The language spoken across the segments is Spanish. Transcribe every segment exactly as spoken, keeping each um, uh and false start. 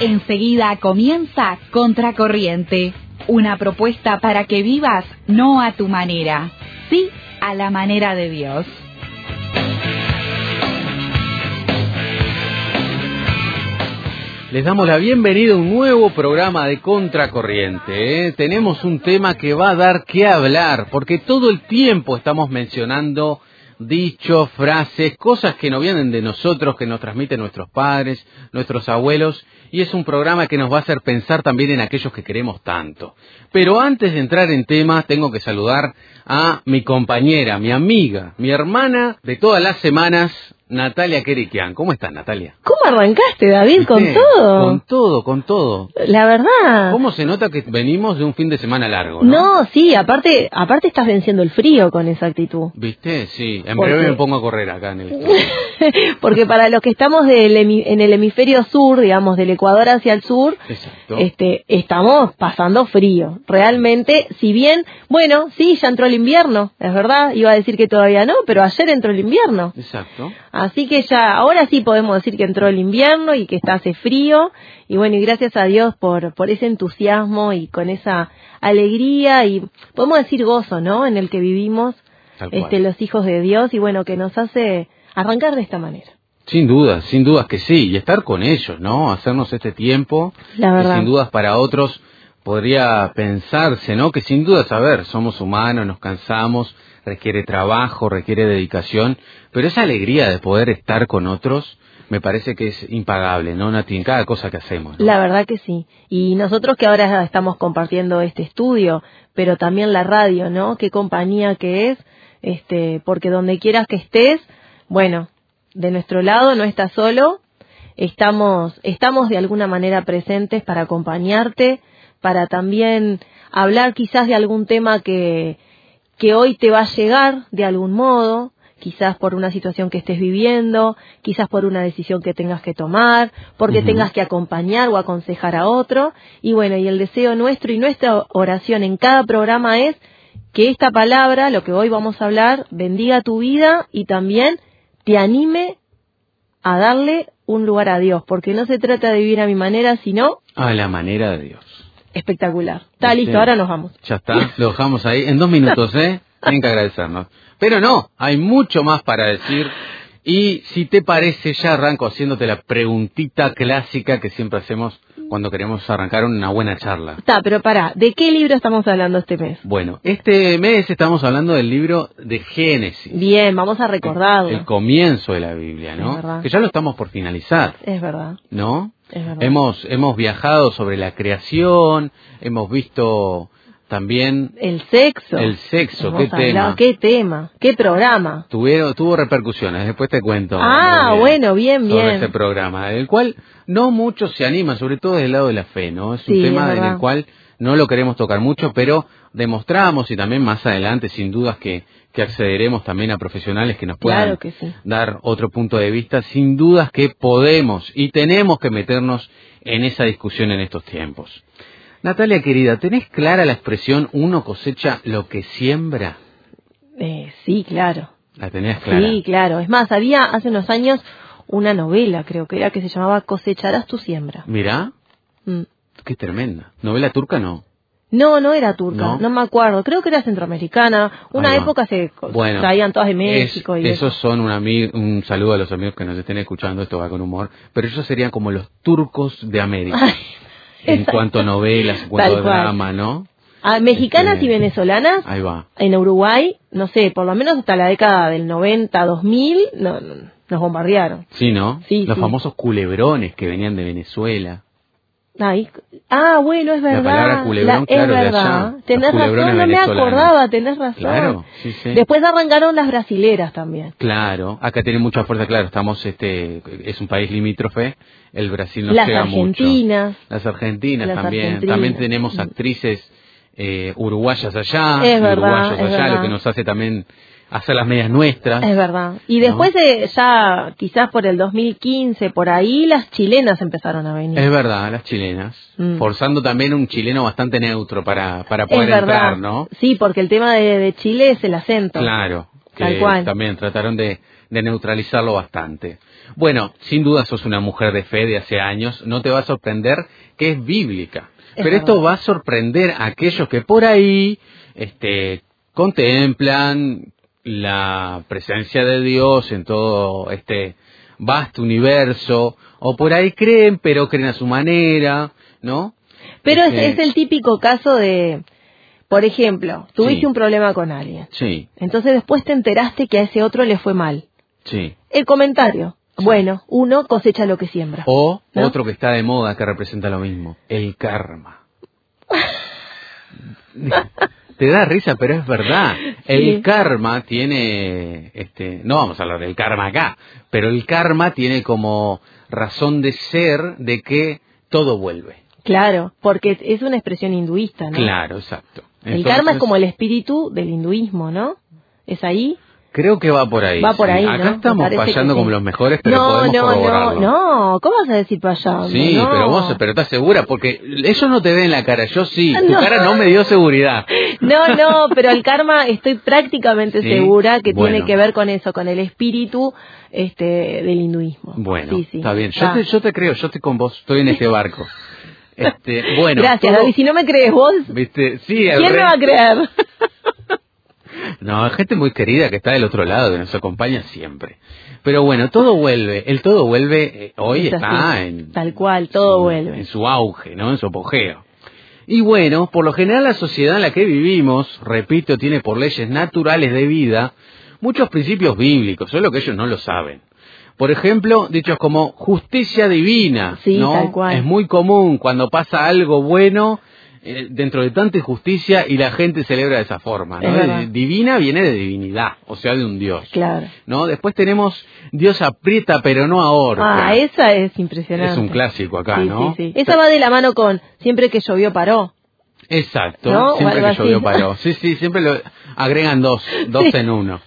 Enseguida comienza Contracorriente, una propuesta para que vivas no a tu manera, sí a la manera de Dios. Les damos la bienvenida a un nuevo programa de Contracorriente, ¿eh? Tenemos un tema que va a dar que hablar, porque todo el tiempo estamos mencionando dichos, frases, cosas que no vienen de nosotros, que nos transmiten nuestros padres, nuestros abuelos, y es un programa que nos va a hacer pensar también en aquellos que queremos tanto. Pero antes de entrar en tema, tengo que saludar a mi compañera, mi amiga, mi hermana de todas las semanas, Natalia Queriquian. ¿Cómo estás, Natalia? ¿Cómo arrancaste, David? ¿Con todo? Con todo, con todo. La verdad. ¿Cómo se nota que venimos de un fin de semana largo, no? No, sí, aparte aparte estás venciendo el frío con esa actitud. ¿Viste? Sí, en Porque... breve me pongo a correr acá en el estudio. Porque para los que estamos del hemi... en el hemisferio sur, digamos, del Ecuador hacia el sur, exacto, este, estamos pasando frío. Realmente, si bien, bueno, sí, ya entró el invierno, es verdad, iba a decir que todavía no, pero ayer entró el invierno. Exacto. Así que ya, ahora sí podemos decir que entró el invierno y que está hace frío, y bueno, y gracias a Dios por, por ese entusiasmo y con esa alegría y podemos decir gozo, ¿no? En el que vivimos, este, los hijos de Dios, y bueno, que nos hace arrancar de esta manera. Sin dudas, sin dudas que sí, y estar con ellos, ¿no? Hacernos este tiempo, la verdad. Que sin dudas para otros podría pensarse, ¿no? Que sin dudas, a ver, somos humanos, nos cansamos, requiere trabajo, requiere dedicación, pero esa alegría de poder estar con otros me parece que es impagable, ¿no, Nati? En cada cosa que hacemos, ¿no? La verdad que sí. Y nosotros que ahora estamos compartiendo este estudio, pero también la radio, ¿no? Qué compañía que es, este, porque donde quieras que estés, bueno, de nuestro lado no estás solo, estamos, estamos de alguna manera presentes para acompañarte, para también hablar quizás de algún tema que que hoy te va a llegar de algún modo, quizás por una situación que estés viviendo, quizás por una decisión que tengas que tomar, porque uh-huh. tengas que acompañar o aconsejar a otro. Y bueno, y el deseo nuestro y nuestra oración en cada programa es que esta palabra, lo que hoy vamos a hablar, bendiga tu vida y también te anime a darle un lugar a Dios, porque no se trata de vivir a mi manera, sino a la manera de Dios. Espectacular. Está listo, sí. Ahora nos vamos. Ya está, lo dejamos ahí en dos minutos, ¿eh? Tienen que agradecernos. Pero no, hay mucho más para decir. Y si te parece, ya arranco haciéndote la preguntita clásica que siempre hacemos cuando queremos arrancar una buena charla. Está, pero pará, ¿de qué libro estamos hablando este mes? Bueno, este mes estamos hablando del libro de Génesis. Bien, vamos a recordarlo. El, el comienzo de la Biblia, ¿no? Es verdad. Que ya lo estamos por finalizar. Es verdad. ¿No? Es verdad. Hemos, hemos viajado sobre la creación, hemos visto también... El sexo. El sexo, hemos qué hablado, tema. Qué tema, qué programa. Tuvieron, tuvo repercusiones, después te cuento. Ah, bien, bueno, bien, bien. Sobre este programa, del cual no muchos se animan, sobre todo desde el lado de la fe, ¿no? Es un sí, tema es en el cual no lo queremos tocar mucho, pero demostramos y también más adelante, sin dudas, que, que accederemos también a profesionales que nos puedan claro que sí. dar otro punto de vista. Sin dudas que podemos y tenemos que meternos en esa discusión en estos tiempos. Natalia, querida, ¿tenés clara la expresión uno cosecha lo que siembra? Eh, sí, claro. ¿La tenés clara? Sí, claro. Es más, había hace unos años una novela, creo que era, que se llamaba Cosecharás tu siembra. Mirá, mm. qué tremenda. ¿Novela turca no? No, no era turca, no, no me acuerdo. Creo que era centroamericana. Una época se bueno, traían todas de México. Es, y esos eso. son un, ami- un saludo a los amigos que nos estén escuchando, esto va con humor. Pero ellos serían como los turcos de América. Ay, en cuanto a novelas, en cuanto a drama, ¿no? Ah, mexicanas este, y venezolanas. Ahí va. En Uruguay, no sé, por lo menos hasta la década del noventa, dos mil, no, no, nos bombardearon. Sí, ¿no? Sí, los sí. famosos culebrones que venían de Venezuela. Ay, ah, bueno, es verdad. La palabra culebrón, la, claro, es verdad. de allá. Tenés razón, no me acordaba, tenés razón. Claro, sí, sí. Después arrancaron las brasileras también. Claro, acá tiene mucha fuerza, claro, estamos, este, es un país limítrofe, el Brasil nos las llega argentinas, mucho. Las argentinas. Las también, argentinas. También tenemos actrices eh, uruguayas allá, es verdad, uruguayos es allá, verdad. lo que nos hace también hacer las medias nuestras. Es verdad. Y después ¿no? de ya, quizás por el dos mil quince, por ahí, las chilenas empezaron a venir. Es verdad, las chilenas. Mm. Forzando también un chileno bastante neutro para, para poder es entrar, ¿no? Sí, porque el tema de, de Chile es el acento. Claro. Que Tal cual. También trataron de de neutralizarlo bastante. Bueno, sin duda sos una mujer de fe de hace años, no te va a sorprender que es bíblica. Pero esto va a sorprender a aquellos que por ahí este, contemplan la presencia de Dios en todo este vasto universo, o por ahí creen, pero creen a su manera, ¿no? Pero este, es, es el típico caso de, por ejemplo, tuviste sí. un problema con alguien. Sí. Entonces después te enteraste que a ese otro le fue mal. Sí. El comentario. Sí. Bueno, uno cosecha lo que siembra. O ¿no? otro que está de moda que representa lo mismo, el karma. Te da risa, pero es verdad. Sí. El karma tiene, este, no vamos a hablar del karma acá, pero el karma tiene como razón de ser de que todo vuelve. Claro, porque es una expresión hinduista, ¿no? Claro, exacto. El Entonces, karma es como el espíritu del hinduismo, ¿no? ¿Es ahí? Creo que va por ahí. Va por sí. ahí, Acá ¿no? estamos fallando sí. como los mejores, pero no, podemos no, corroborarlo. No, no, ¿cómo vas a decir fallando? Sí, no. pero vos, pero estás segura, porque eso no te ve en la cara, yo sí, tu no. cara no me dio seguridad. No, no, pero el karma estoy prácticamente ¿Sí? segura que Bueno. tiene que ver con eso, con el espíritu este del hinduismo. Bueno, sí, sí. está bien, yo ah. te, yo te creo, yo estoy con vos, estoy en este barco. Este, bueno. Gracias, todo, David, si no me crees vos, ¿viste? Sí, ¿quién re... me va a creer? No, hay gente muy querida que está del otro lado, que nos acompaña siempre. Pero bueno, todo vuelve, el todo vuelve, eh, hoy Es está así, en... tal cual, todo su, vuelve. En su auge, ¿no? En su apogeo. Y bueno, por lo general la sociedad en la que vivimos, repito, tiene por leyes naturales de vida muchos principios bíblicos, solo que ellos no lo saben. Por ejemplo, dichos como justicia divina, sí, ¿no? Tal cual. Es muy común cuando pasa algo bueno eh, dentro de tanta injusticia y la gente celebra de esa forma, ¿no? Es Divina viene de divinidad, o sea, de un Dios. Claro. ¿No? Después tenemos Dios aprieta pero no ahorca. Ah, esa es impresionante. Es un clásico acá, sí, ¿no? Sí, sí. Esa va de la mano con siempre que llovió paró. Exacto, ¿No? siempre que así. llovió paró. Sí, sí, siempre lo agregan dos, dos sí. en uno.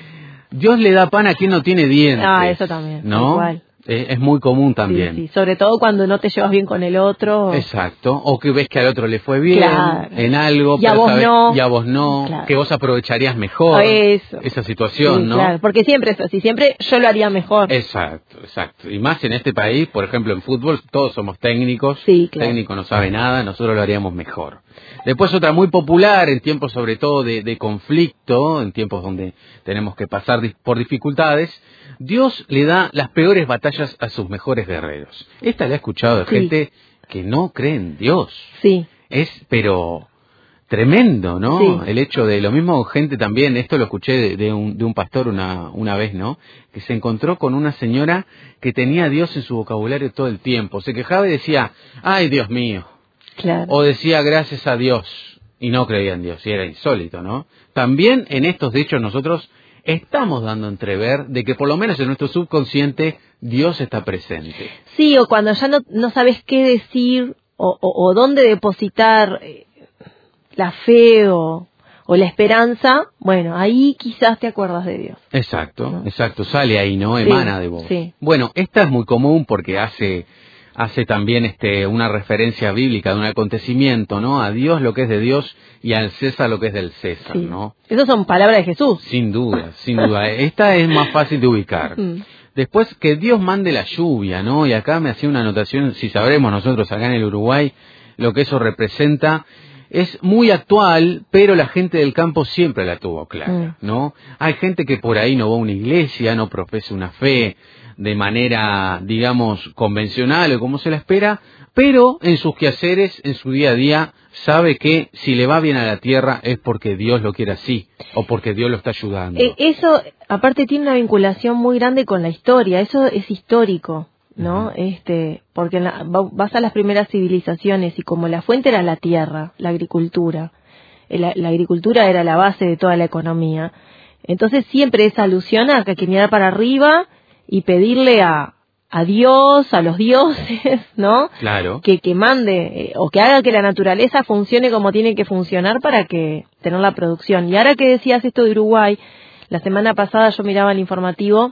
Dios le da pan a quien no tiene dientes. Ah, eso también, ¿no? igual. Es, es muy común también. Sí, sí, sobre todo cuando no te llevas bien con el otro. Exacto, o que ves que al otro le fue bien claro. en algo, y a pero vos sabes, no. y a vos no, claro. que vos aprovecharías mejor eso. esa situación, sí, ¿no? Claro, porque siempre es así, siempre yo lo haría mejor. Exacto, exacto. Y más en este país, por ejemplo, en fútbol, todos somos técnicos, sí, claro. técnico no sabe nada, nosotros lo haríamos mejor. Después otra muy popular en tiempos sobre todo de, de conflicto, en tiempos donde tenemos que pasar por dificultades, Dios le da las peores batallas a sus mejores guerreros. Esta la he escuchado de sí. gente que no cree en Dios. Sí. Es, pero, tremendo, ¿no? Sí. El hecho de, lo mismo gente también, esto lo escuché de, de, un, de un pastor una, una vez, ¿no? Que se encontró con una señora que tenía a Dios en su vocabulario todo el tiempo. Se quejaba y decía, ay, Dios mío. Claro. O decía, gracias a Dios. Y no creía en Dios, y era insólito, ¿no? También en estos hechos nosotros estamos dando a entrever de que por lo menos en nuestro subconsciente Dios está presente. Sí, o cuando ya no, no sabes qué decir o, o, o dónde depositar eh, la fe o, o la esperanza, bueno, ahí quizás te acuerdas de Dios. Exacto, ¿no? exacto, sale ahí, ¿no? Sí, Emana de vos. Sí. Bueno, esta es muy común porque hace... hace también este una referencia bíblica de un acontecimiento, ¿no? A Dios lo que es de Dios y al César lo que es del César, sí. ¿no? Esas son palabras de Jesús. Sin duda, sin duda. Esta es más fácil de ubicar. Después, que Dios mande la lluvia, ¿no? Y acá me hacía una anotación, si sabremos nosotros acá en el Uruguay, lo que eso representa. Es muy actual, pero la gente del campo siempre la tuvo clara, ¿no? Hay gente que por ahí no va a una iglesia, no profesa una fe de manera, digamos, convencional o como se la espera, pero en sus quehaceres, en su día a día, sabe que si le va bien a la tierra es porque Dios lo quiere así, o porque Dios lo está ayudando. Eh, eso, aparte, tiene una vinculación muy grande con la historia, eso es histórico, ¿no? Uh-huh. Este, porque en la, vas a las primeras civilizaciones y como la fuente era la tierra, la agricultura, la, la agricultura era la base de toda la economía, entonces siempre es alusión a que hay que mirar para arriba y pedirle a, a Dios, a los dioses, ¿no? Claro. Que, que mande, eh, o que haga que la naturaleza funcione como tiene que funcionar para que tener la producción. Y ahora que decías esto de Uruguay, la semana pasada yo miraba el informativo,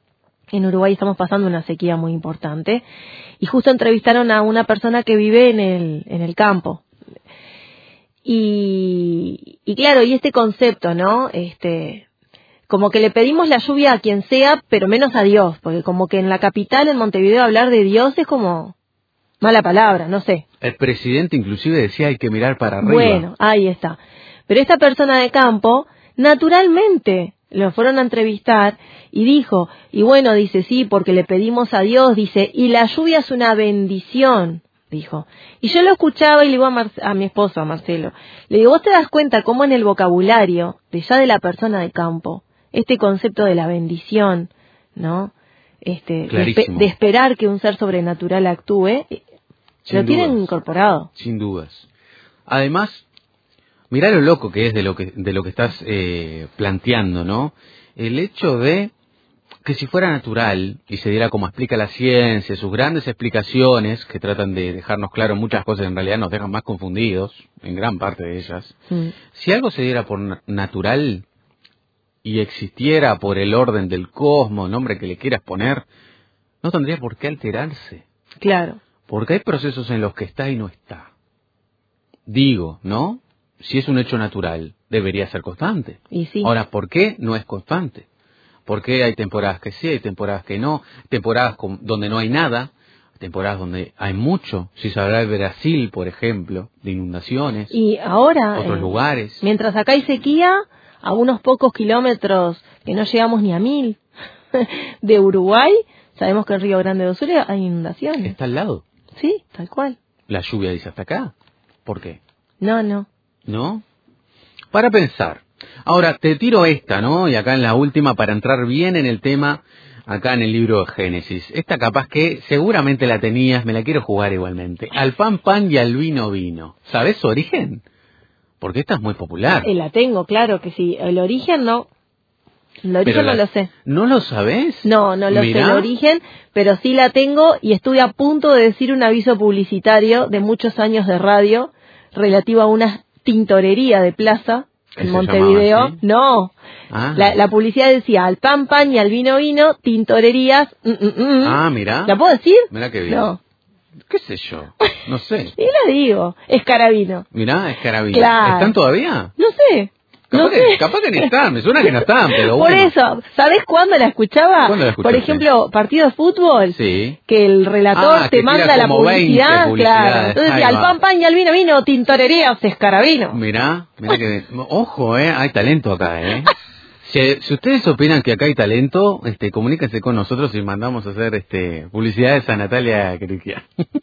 en Uruguay estamos pasando una sequía muy importante, y justo entrevistaron a una persona que vive en el, en el campo. Y, y claro, y este concepto, ¿no? Este... como que le pedimos la lluvia a quien sea, pero menos a Dios, porque como que en la capital, en Montevideo, hablar de Dios es como mala palabra, no sé. El presidente inclusive decía hay que mirar para arriba. Bueno, ahí está. Pero esta persona de campo, naturalmente, lo fueron a entrevistar y dijo, y bueno, dice, sí, porque le pedimos a Dios, dice, y la lluvia es una bendición, dijo. Y yo lo escuchaba y le digo a, Mar- a mi esposo, a Marcelo, le digo, ¿vos te das cuenta cómo en el vocabulario de ya de la persona de campo, este concepto de la bendición, ¿no? Este, de, espe- Clarísimo. de esperar que un ser sobrenatural actúe, eh, Sin lo tienen dudas. incorporado. Sin dudas. Además, mirá lo loco que es de lo que de lo que estás eh, planteando, ¿no? El hecho de que si fuera natural y se diera como explica la ciencia, sus grandes explicaciones que tratan de dejarnos claro muchas cosas, en realidad nos dejan más confundidos, en gran parte de ellas. Mm. Si algo se diera por na- natural y existiera por el orden del cosmos, nombre que le quieras poner, no tendría por qué alterarse. Claro. Porque hay procesos en los que está y no está. Digo, ¿no? Si es un hecho natural, debería ser constante. Y sí. Ahora, ¿por qué no es constante? ¿Por qué hay temporadas que sí, hay temporadas que no? Temporadas con- donde no hay nada, temporadas donde hay mucho. Si se habla de Brasil, por ejemplo, de inundaciones, Y ahora, otros eh, lugares. mientras acá hay sequía, a unos pocos kilómetros, que no llegamos ni a mil, de Uruguay, sabemos que en Río Grande do Sul hay inundaciones. Está al lado. Sí, tal cual. La lluvia dice hasta acá. ¿Por qué? No, no. ¿No? Para pensar. Ahora, te tiro esta, ¿no? Y acá en la última, para entrar bien en el tema, acá en el libro de Génesis. Esta capaz que seguramente la tenías, me la quiero jugar igualmente. Al pan, pan y al vino, vino. ¿Sabes su origen? Porque esta es muy popular. Eh, la tengo, claro que sí. El origen no. El origen Pero no la- lo sé. ¿No lo sabés? No, no lo Mirá. sé el origen, pero sí la tengo y estuve a punto de decir un aviso publicitario de muchos años de radio relativo a una tintorería de plaza ¿Que en se Montevideo. llamaba así? No, Ah, la, la publicidad decía al pan pan y al vino vino, tintorerías. Mm, mm, mm. ah mirá. ¿La puedo decir? Mirá qué bien. No, ¿Qué sé yo? No sé. y la digo, es carabino. Mirá, es carabina. Claro. ¿Están todavía? No sé. Capaz, no que, sé. capaz que ni están, me suena que no están, pero Por bueno. eso, ¿sabés cuándo la escuchaba? ¿Cuándo la escuchaste? Por ejemplo, partido de fútbol. Sí. Que el relator Ah, que te manda tira la como veinte publicidad, publicidades. claro. Entonces Ahí decía, al va. pan pan y al vino vino, tintorerías, escarabino. Mirá, mirá que... Ojo, eh, hay talento acá, eh. Si, si ustedes opinan que acá hay talento, este, comuníquense con nosotros y mandamos a hacer este publicidades a Natalia Cristian.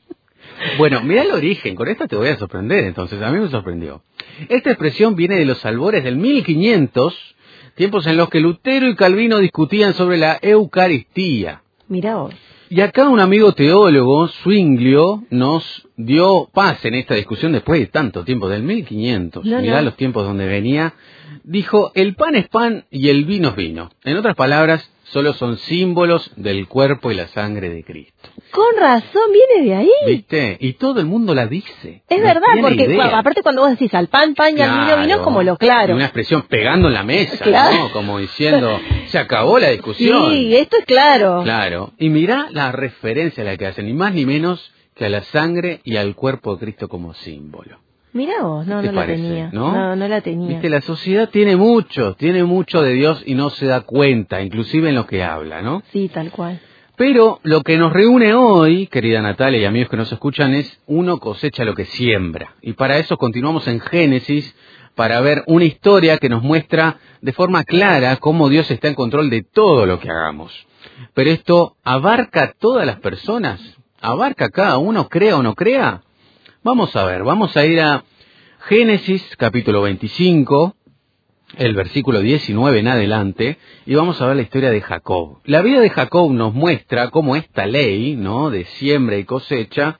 Bueno, mirá el origen, con esta te voy a sorprender, entonces, a mí me sorprendió. Esta expresión viene de los albores del mil quinientos, tiempos en los que Lutero y Calvino discutían sobre la Eucaristía. Mirá vos. Y acá un amigo teólogo, Zwinglio, nos dio paz en esta discusión después de tanto tiempo, del mil quinientos. No, Mirá no. los tiempos donde venía. Dijo, el pan es pan y el vino es vino. En otras palabras, solo son símbolos del cuerpo y la sangre de Cristo. Con razón, viene de ahí. ¿Viste? Y todo el mundo la dice. Es No verdad, tiene porque idea. cua- aparte cuando vos decís al pan pan y al vino vino, es como lo Y claro. una expresión pegando en la mesa, Claro. ¿no? Como diciendo, se acabó la discusión. Sí, esto es claro. Claro. Y mirá la referencia a la que hacen, ni más ni menos que a la sangre y al cuerpo de Cristo como símbolo. Mirá vos, no, ¿Qué no te la parece, tenía. no? No, no la tenía. Viste, la sociedad tiene mucho, tiene mucho de Dios y no se da cuenta, inclusive en lo que habla, ¿no? Sí, tal cual. Pero lo que nos reúne hoy, querida Natalia y amigos que nos escuchan, es uno cosecha lo que siembra. Y para eso continuamos en Génesis, para ver una historia que nos muestra de forma clara cómo Dios está en control de todo lo que hagamos. Pero esto abarca a todas las personas, abarca a cada uno, crea o no crea. Vamos a ver, vamos a ir a Génesis capítulo veinticinco, el versículo diecinueve en adelante, y vamos a ver la historia de Jacob. La vida de Jacob nos muestra cómo esta ley, ¿no?, de siembra y cosecha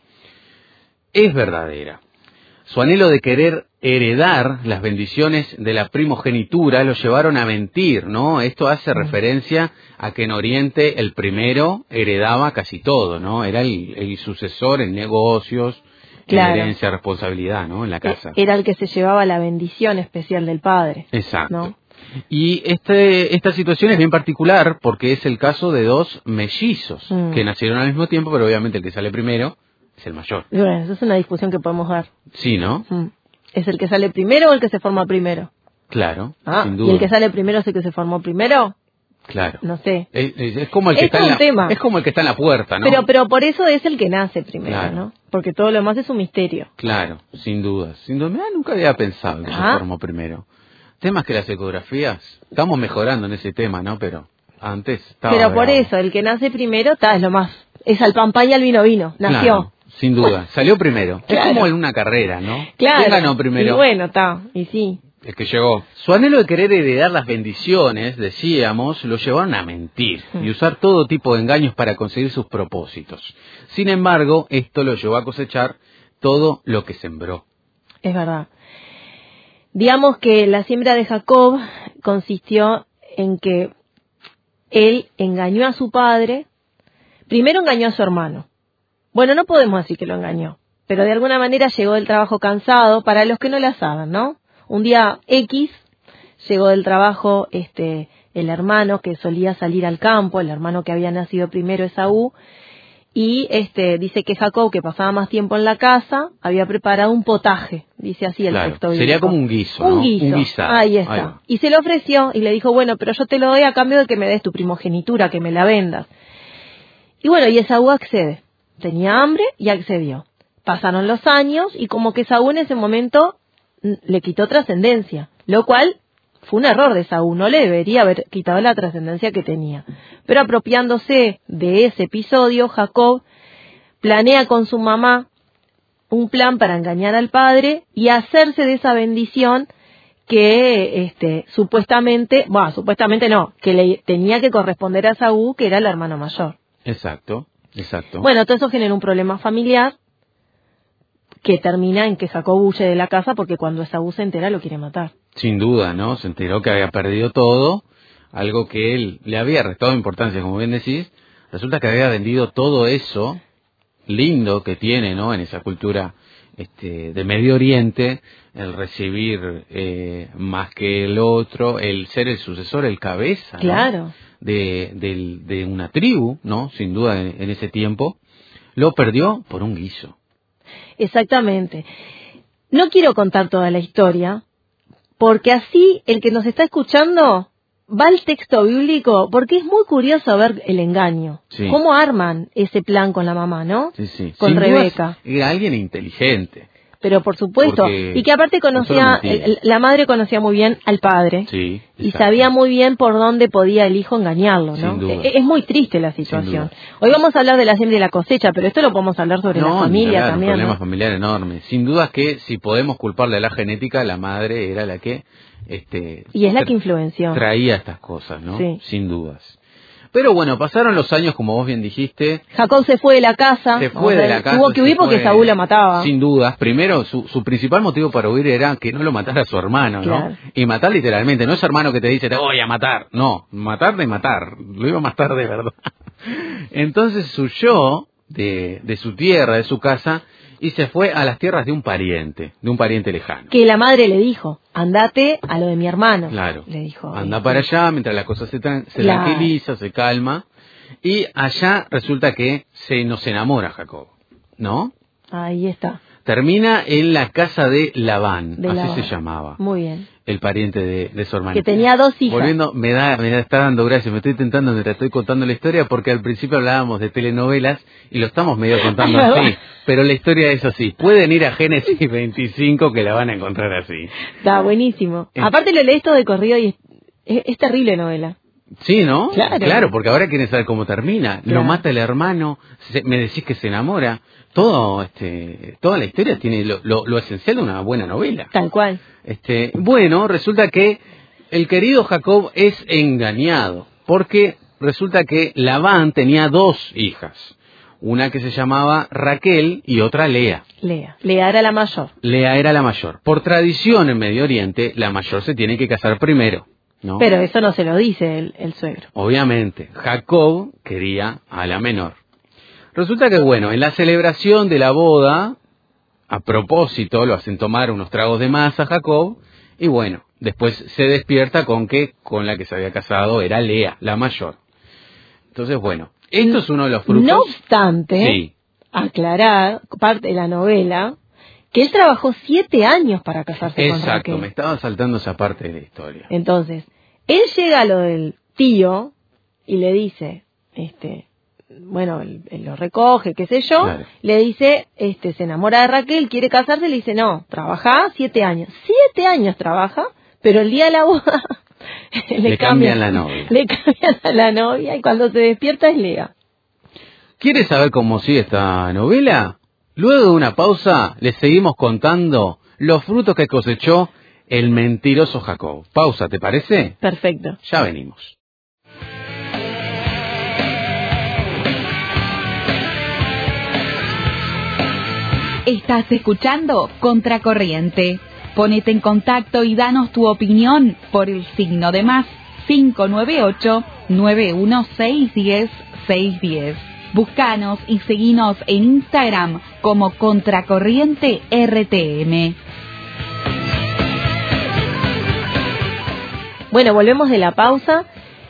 es verdadera. Su anhelo de querer heredar las bendiciones de la primogenitura lo llevaron a mentir, ¿no? Esto hace referencia a que en Oriente el primero heredaba casi todo, ¿no? Era el, el sucesor en negocios, Claro. en herencia, responsabilidad, ¿no? En la casa. Era el que se llevaba la bendición especial del padre. Exacto. ¿No? Y este, esta situación es bien particular porque es el caso de dos mellizos Mm. que nacieron al mismo tiempo, pero obviamente el que sale primero es el mayor. Y bueno, eso es una discusión que podemos dar. Sí, ¿no? Mm. ¿Es el que sale primero o el que se forma primero? Claro, Ah, sin duda. ¿y el que sale primero es el que se formó primero? Claro. No sé. Es, es- es como el que Es está todo en un la, tema. es como el que está en la puerta, ¿no? Pero, pero por eso es el que nace primero, Claro. ¿no? Porque todo lo demás es un misterio. Claro, sin duda. Sin duda. Mirá, nunca había pensado que se Ah. formó primero. Temas que las ecografías, estamos mejorando en ese tema, ¿no? Pero antes estaba Pero por bravo. eso, el que nace primero, está, es lo más. Es al pan pan y al vino vino. Nació. Claro, sin duda. Salió primero. Claro. Es como en una carrera, ¿no? Claro. ¿Quién ganó primero? Y bueno, está. Y sí. El que llegó. Su anhelo de querer heredar las bendiciones, decíamos, lo llevaron a mentir y usar todo tipo de engaños para conseguir sus propósitos. Sin embargo, esto lo llevó a cosechar todo lo que sembró. Es verdad. Digamos que la siembra de Jacob consistió en que él engañó a su padre, primero engañó a su hermano. Bueno, no podemos decir que lo engañó, pero de alguna manera llegó del trabajo cansado, para los que no la saben, ¿no? Un día X llegó del trabajo este el hermano que solía salir al campo, el hermano que había nacido primero, Esaú, y este dice que Jacob, que pasaba más tiempo en la casa, había preparado un potaje, dice así el Claro, texto bíblico. sería como un guiso, Un ¿no? guiso, Un guisado. ahí está. Ahí va. Y se lo ofreció y le dijo, bueno, pero yo te lo doy a cambio de que me des tu primogenitura, que me la vendas. Y bueno, y Esaú accede. Tenía hambre y accedió. Pasaron los años y como que Esaú en ese momento mm, le quitó trascendencia, lo cual fue un error de Esaú, no le debería haber quitado la trascendencia que tenía. Pero apropiándose de ese episodio, Jacob planea con su mamá un plan para engañar al padre y hacerse de esa bendición que este supuestamente, bueno, supuestamente no, que le tenía que corresponder a Esaú, que era el hermano mayor. Exacto, exacto. Bueno, todo eso genera un problema familiar que termina en que Jacob huye de la casa porque cuando Esaú se entera lo quiere matar. Sin duda, ¿no? Se enteró que había perdido todo, algo que él le había restado importancia, como bien decís. Resulta que había vendido todo eso lindo que tiene, ¿no? En esa cultura este, de Medio Oriente, el recibir eh, más que el otro, el ser el sucesor, el cabeza, ¿no? Claro. de, de, de una tribu, ¿no? Sin duda en, en ese tiempo, lo perdió por un guiso. Exactamente. No quiero contar toda la historia, porque así el que nos está escuchando va al texto bíblico, porque es muy curioso ver el engaño. Sí. Cómo arman ese plan con la mamá, ¿no? Sí, sí. Con Sin Rebeca. dudas, era alguien inteligente. Pero por supuesto, Porque y que aparte conocía, no solo mentía. el- la madre conocía muy bien al padre. Sí. Y exacto. sabía muy bien por dónde podía el hijo engañarlo, ¿no? Sin duda. E- Es muy triste la Sin situación. duda. Hoy vamos a hablar de la siembra y la cosecha, pero esto lo podemos hablar sobre No, la ni familia hablar, también, un problema ¿no? familiar enorme. Sin duda que si podemos culparle a la genética, la madre era la que este Y es la tra- que influenció. traía estas cosas, ¿no? Sí. Sin dudas. Pero bueno, pasaron los años, como vos bien dijiste, Jacob se fue de la casa. se o fue sea, de la casa. Tuvo que se huir porque fue- Saúl la mataba. Sin dudas. Primero, su, su principal motivo para huir era que no lo matara a su hermano, ¿no? Claro. Y matar literalmente, no es hermano que te dice, te voy a matar. No, matar de matar. Lo iba a matar de verdad. Entonces huyó de, de su tierra, de su casa, y se fue a las tierras de un pariente, de un pariente lejano. Que la madre le dijo, andate a lo de mi hermano. Claro. Le dijo. Anda este, para allá mientras la cosa se, tran- se Claro. tranquiliza, se calma. Y allá resulta que se nos enamora Jacob, ¿no? Ahí está. Termina en la casa de Labán, De así Labán. se llamaba, Muy bien. el pariente de, de su hermano. Que tenía dos hijas. Volviendo, me da, me da, está dando gracias, me estoy tentando mientras estoy contando la historia, porque al principio hablábamos de telenovelas y lo estamos medio contando Ay, así, ¿verdad? pero la historia es así. Pueden ir a Génesis veinticinco que la van a encontrar así. Está buenísimo. Eh. Aparte lo leí todo de corrido y es, es, es terrible novela. Sí, ¿no? Claro. porque ahora quieren saber cómo termina. Lo Claro. mata el hermano, se- me decís que se enamora. Todo, este, toda la historia tiene lo, lo, lo esencial de una buena novela. Tal cual. Este, bueno, resulta que el querido Jacob es engañado, porque resulta que Labán tenía dos hijas, una que se llamaba Raquel y otra Lea. Lea. Lea era la mayor. Lea era la mayor. Por tradición en Medio Oriente, la mayor se tiene que casar primero, ¿no? Pero eso no se lo dice el, el suegro. Obviamente, Jacob quería a la menor. Resulta que, bueno, en la celebración de la boda, a propósito, lo hacen tomar unos tragos de más a Jacob, y bueno, después se despierta con que con la que se había casado era Lea, la mayor. Entonces, bueno, esto es uno de los frutos. No obstante, Sí, aclarar, parte de la novela, que él trabajó siete años para casarse con Raquel. Exacto, me estaba saltando esa parte de la historia. Entonces, él llega a lo del tío y le dice, este, bueno, él, él lo recoge, qué sé yo, claro. Le dice, este, se enamora de Raquel, quiere casarse, le dice, no, trabaja siete años. Siete años trabaja, pero el día de la boda le, le cambian, cambian la novia. Le cambian a la novia y cuando se despierta es Lea. ¿Quieres saber cómo sigue esta novela? Luego de una pausa, les seguimos contando los frutos que cosechó el mentiroso Jacob. Pausa, ¿te parece? Perfecto. Ya venimos. Estás escuchando Contracorriente. Ponete en contacto y danos tu opinión por el signo de más cinco nueve ocho, nueve uno seis, uno cero seis uno cero. Búscanos y seguinos en Instagram como Contracorriente R T M. Bueno, volvemos de la pausa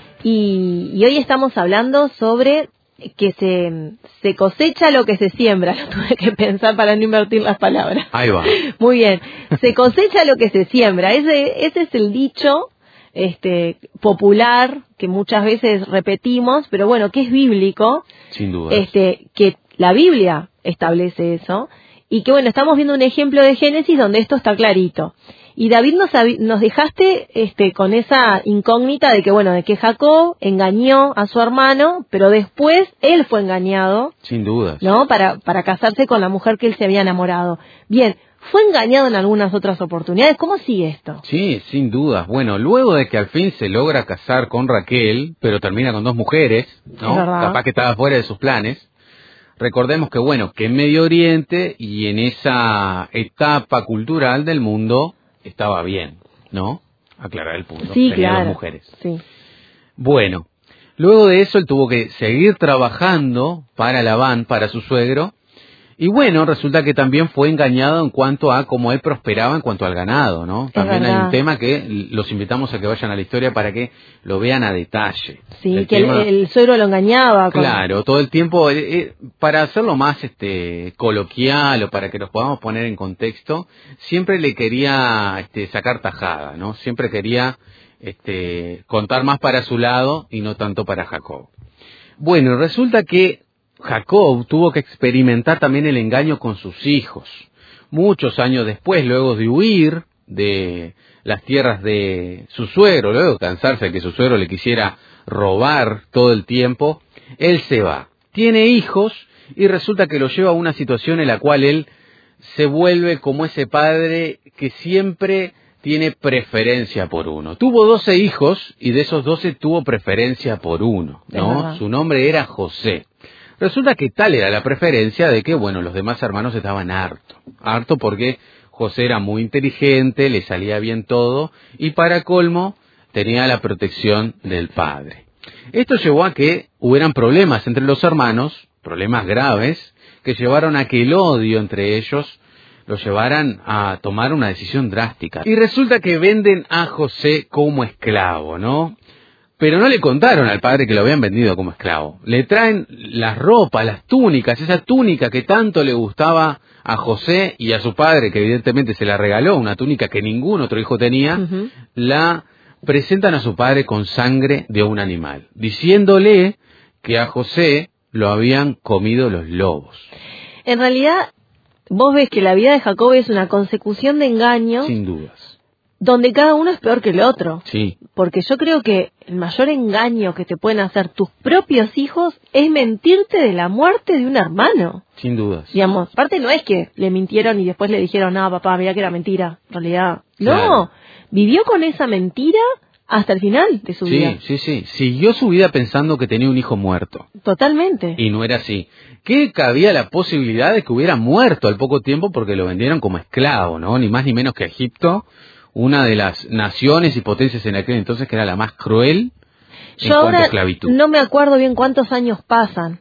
y, y hoy estamos hablando sobre que se, se cosecha lo que se siembra. Lo tuve que pensar para no invertir las palabras. Ahí va. Muy bien. Se cosecha lo que se siembra. Ese, ese es el dicho este popular que muchas veces repetimos, pero bueno, que es bíblico. Sin duda. Este, que la Biblia establece eso y que bueno, estamos viendo un ejemplo de Génesis donde esto está clarito. Y David nos, nos dejaste este con esa incógnita de que bueno, de que Jacob engañó a su hermano, pero después él fue engañado. Sin duda. ¿No? Para para casarse con la mujer que él se había enamorado. Bien, fue engañado en algunas otras oportunidades. ¿Cómo sigue esto? Sí, sin dudas. Bueno, luego de que al fin se logra casar con Raquel, pero termina con dos mujeres, ¿no? Capaz que estaba fuera de sus planes. Recordemos que bueno, que en Medio Oriente y en esa etapa cultural del mundo estaba bien, ¿no? Aclarar el punto. Sí, tenía claro. dos mujeres. Sí. Bueno, luego de eso él tuvo que seguir trabajando para Labán, para su suegro. Y bueno, resulta que también fue engañado en cuanto a cómo él prosperaba en cuanto al ganado, ¿no? Es También verdad. hay un tema que los invitamos a que vayan a la historia para que lo vean a detalle. Sí, el que tema, el, el suegro lo engañaba. Con... Claro, todo el tiempo, eh, eh, para hacerlo más este coloquial o para que los podamos poner en contexto, siempre le quería este, sacar tajada, ¿no? Siempre quería este, contar más para su lado y no tanto para Jacob. Bueno, resulta que Jacob tuvo que experimentar también el engaño con sus hijos. Muchos años después, luego de huir de las tierras de su suegro, luego de cansarse de que su suegro le quisiera robar todo el tiempo, él se va. Tiene hijos y resulta que lo lleva a una situación en la cual él se vuelve como ese padre que siempre tiene preferencia por uno. Tuvo doce hijos y de esos doce tuvo preferencia por uno, ¿no? Su nombre era José. Resulta que tal era la preferencia de que, bueno, los demás hermanos estaban hartos. Harto porque José era muy inteligente, le salía bien todo y para colmo tenía la protección del padre. Esto llevó a que hubieran problemas entre los hermanos, problemas graves, que llevaron a que el odio entre ellos los llevaran a tomar una decisión drástica. Y resulta que venden a José como esclavo, ¿no? Pero no le contaron al padre que lo habían vendido como esclavo. Le traen las ropas, las túnicas, esa túnica que tanto le gustaba a José y a su padre, que evidentemente se la regaló, una túnica que ningún otro hijo tenía, uh-huh. La presentan a su padre con sangre de un animal, diciéndole que a José lo habían comido los lobos. En realidad, vos ves que la vida de Jacob es una consecución de engaños. Sin dudas. Donde cada uno es peor que el otro. Sí. Porque yo creo que el mayor engaño que te pueden hacer tus propios hijos es mentirte de la muerte de un hermano. Sin dudas. Digamos, aparte no es que le mintieron y después le dijeron, no, papá, mira que era mentira. En realidad, claro. No. Vivió con esa mentira hasta el final de su sí, vida. Sí, sí, sí. Siguió su vida pensando que tenía un hijo muerto. Totalmente. Y no era así. Que cabía la posibilidad de que hubiera muerto al poco tiempo porque lo vendieron como esclavo, ¿no? Ni más ni menos que Egipto, una de las naciones y potencias en aquel entonces que era la más cruel en Yo cuanto ahora a esclavitud. No me acuerdo bien cuántos años pasan.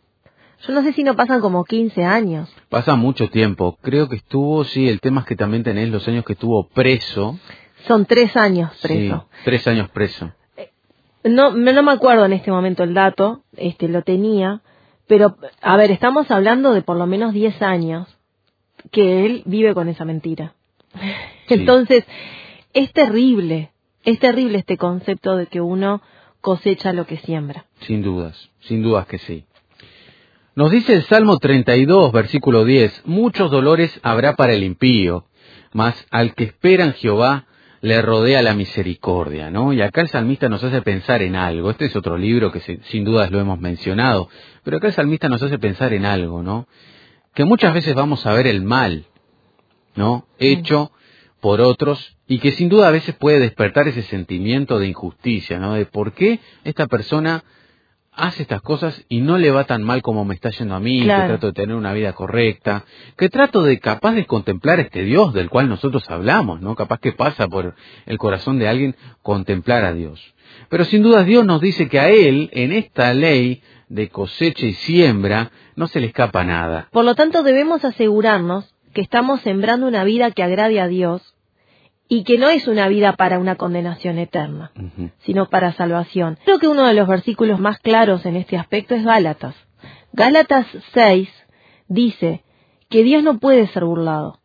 Yo no sé si no pasan como quince años. Pasa mucho tiempo. Creo que estuvo, sí, el tema es que también tenés los años que estuvo preso. Son tres años preso. Sí, tres años preso. No, no me acuerdo en este momento el dato, este lo tenía, pero, a ver, estamos hablando de por lo menos diez años que él vive con esa mentira. Sí. Entonces, es terrible, es terrible este concepto de que uno cosecha lo que siembra. Sin dudas, sin dudas que sí. Nos dice el Salmo treinta y dos, versículo diez, muchos dolores habrá para el impío, mas al que espera en Jehová le rodea la misericordia, ¿no? Y acá el salmista nos hace pensar en algo. Este es otro libro que se, sin dudas lo hemos mencionado, pero acá el salmista nos hace pensar en algo, ¿no? Que muchas veces vamos a ver el mal, ¿no? Hecho por otros, y que sin duda a veces puede despertar ese sentimiento de injusticia, ¿no? De por qué esta persona hace estas cosas y no le va tan mal como me está yendo a mí, Claro. que trato de tener una vida correcta, que trato de capaz de contemplar este Dios del cual nosotros hablamos, ¿no? Capaz que pasa por el corazón de alguien contemplar a Dios. Pero sin duda Dios nos dice que a Él, en esta ley de cosecha y siembra, no se le escapa nada. Por lo tanto, debemos asegurarnos que estamos sembrando una vida que agrade a Dios y que no es una vida para una condenación eterna, Uh-huh. sino para salvación. Creo que uno de los versículos más claros en este aspecto es Gálatas. Gálatas seis dice que Dios no puede ser burlado,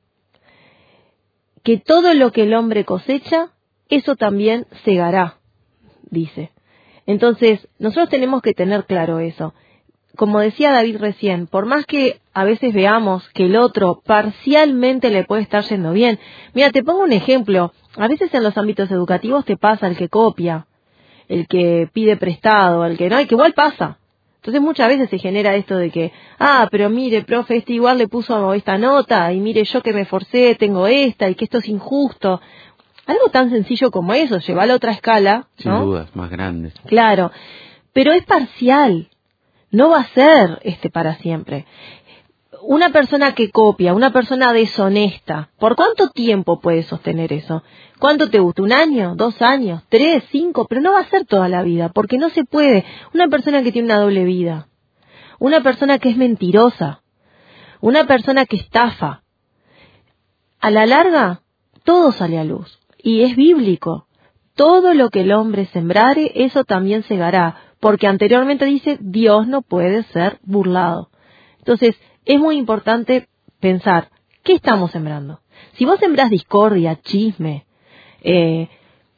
que todo lo que el hombre cosecha, eso también segará, dice. Entonces, nosotros tenemos que tener claro eso. Como decía David recién, por más que a veces veamos que el otro parcialmente le puede estar yendo bien. Mira, te pongo un ejemplo. A veces en los ámbitos educativos te pasa el que copia, el que pide prestado, el que no, y que igual pasa. Entonces muchas veces se genera esto de que, ah, pero mire, profe, este igual le puso esta nota, y mire yo que me esforcé, tengo esta, y que esto es injusto. Algo tan sencillo como eso, llevarlo a otra escala, ¿no? Sin dudas, más grandes. Claro, pero es parcial. No va a ser este para siempre. Una persona que copia, una persona deshonesta, ¿por cuánto tiempo puede sostener eso? ¿Cuánto te gusta? ¿Un año? ¿Dos años? ¿Tres? ¿Cinco? Pero no va a ser toda la vida, porque no se puede. Una persona que tiene una doble vida, una persona que es mentirosa, una persona que estafa, a la larga todo sale a luz. Y es bíblico. Todo lo que el hombre sembrare, eso también segará. Porque anteriormente dice, Dios no puede ser burlado. Entonces, es muy importante pensar, ¿qué estamos sembrando? Si vos sembrás discordia, chisme, eh,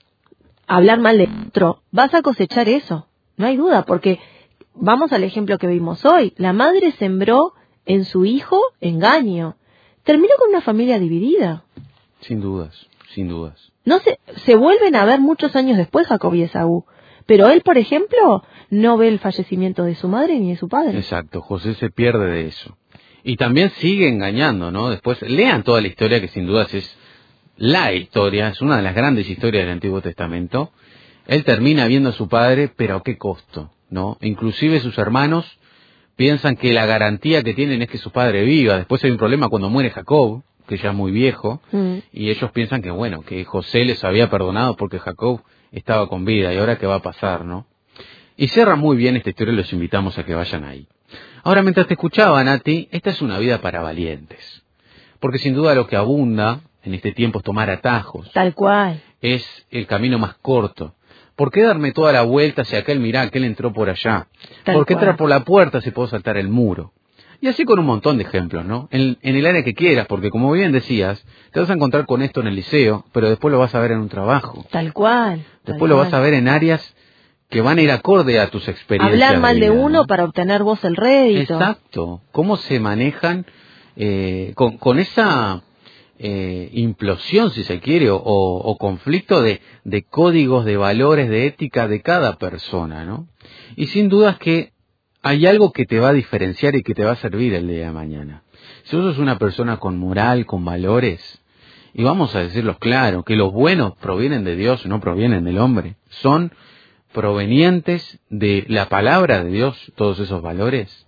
hablar mal de otro, vas a cosechar eso. No hay duda, porque vamos al ejemplo que vimos hoy. La madre sembró en su hijo engaño. Terminó con una familia dividida. Sin dudas, sin dudas. No se, se vuelven a ver muchos años después Jacob y Esaú. Pero él, por ejemplo, no ve el fallecimiento de su madre ni de su padre. Exacto, José se pierde de eso. Y también sigue engañando, ¿no? Después lean toda la historia, que sin dudas es la historia, es una de las grandes historias del Antiguo Testamento. Él termina viendo a su padre, pero ¿a qué costo? ¿No? Inclusive sus hermanos piensan que la garantía que tienen es que su padre viva. Después hay un problema cuando muere Jacob, que ya es muy viejo, mm. y ellos piensan que, bueno, que José les había perdonado porque Jacob estaba con vida, y ahora qué va a pasar, ¿no? Y cierra muy bien esta historia, los invitamos a que vayan ahí. Ahora, mientras te escuchaba, Nati, esta es una vida para valientes, porque sin duda lo que abunda en este tiempo es tomar atajos. Tal cual. Es el camino más corto. ¿Por qué darme toda la vuelta hacia aquel, mirá, aquel entró por allá? Tal ¿Por qué cual. entrar por la puerta si puedo saltar el muro? Y así con un montón de ejemplos, ¿no? En, en el área que quieras, porque como bien decías, te vas a encontrar con esto en el liceo, pero después lo vas a ver en un trabajo. Tal cual. Después tal lo cual. vas a ver en áreas que van a ir acorde a tus experiencias. Hablar mal de, vida, uno ¿no? para obtener vos el rédito. Exacto. Cómo se manejan eh, con, con esa eh, implosión, si se quiere, o, o conflicto de, de códigos, de valores, de ética de cada persona, ¿no? Y sin dudas que hay algo que te va a diferenciar y que te va a servir el día de mañana. Si vos sos una persona con moral, con valores, y vamos a decirlo claro, que los buenos provienen de Dios, no provienen del hombre, son provenientes de la palabra de Dios, todos esos valores,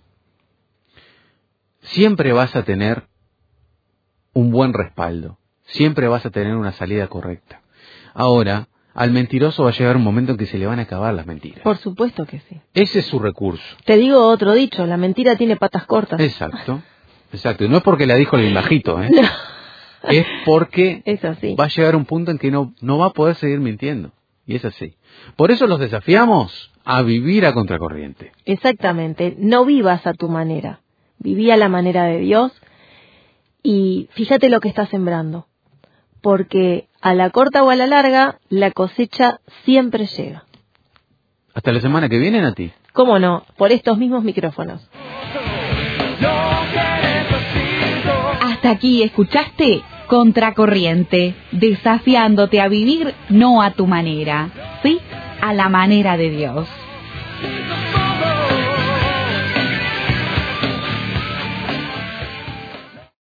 siempre vas a tener un buen respaldo, siempre vas a tener una salida correcta. Ahora, al mentiroso va a llegar un momento en que se le van a acabar las mentiras. Por supuesto que sí. Ese es su recurso. Te digo otro dicho, la mentira tiene patas cortas. Exacto, exacto. Y no es porque la dijo el bajito, ¿eh? No. Es porque es así. va a llegar un punto en que no, no va a poder seguir mintiendo. Y es así. Por eso los desafiamos a vivir a contracorriente. Exactamente. No vivas a tu manera. Viví a la manera de Dios. y fíjate lo que estás sembrando, porque a la corta o a la larga, la cosecha siempre llega. Hasta la semana que viene, Nati. ¿Cómo no? Por estos mismos micrófonos. Hasta aquí escuchaste Contracorriente, desafiándote a vivir no a tu manera, sí, a la manera de Dios.